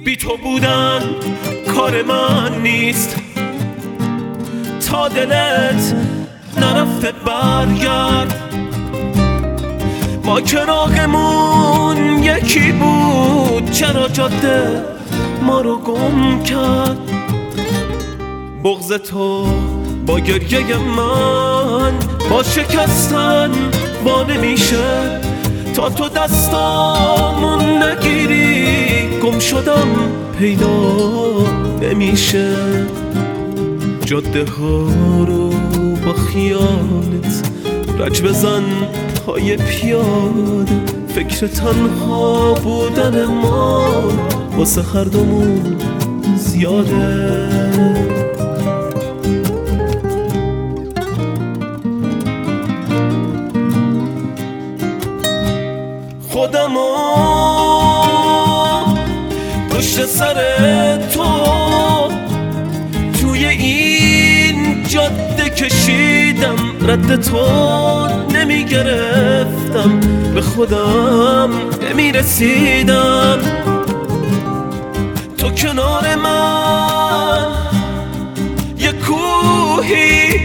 بی تو بودن کار من نیست، تا دلت نرفته برگرد. ما چراغمون یکی بود، چرا جاده ما رو گم کرد؟ بغض تو با گریه من با شکستن با نمیشه، تا تو دستامون نگیری گم شدم پیدا نمیشه. جاده ها رو با خیالت رج بزن پای پیاده، فکر تنها بودن ما واسه هر دومون زیاده. خودمو پشت سر تو توی این جاده کشیدم، رد تو نمیگرفتم، به خودم نمیرسیدم. تو کنار من یه کوهی،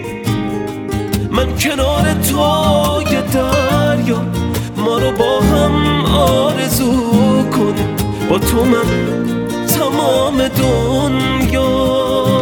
من کنار تو یه دریا، ما رو با هم آرزو کن، با تو من تمام دنیا.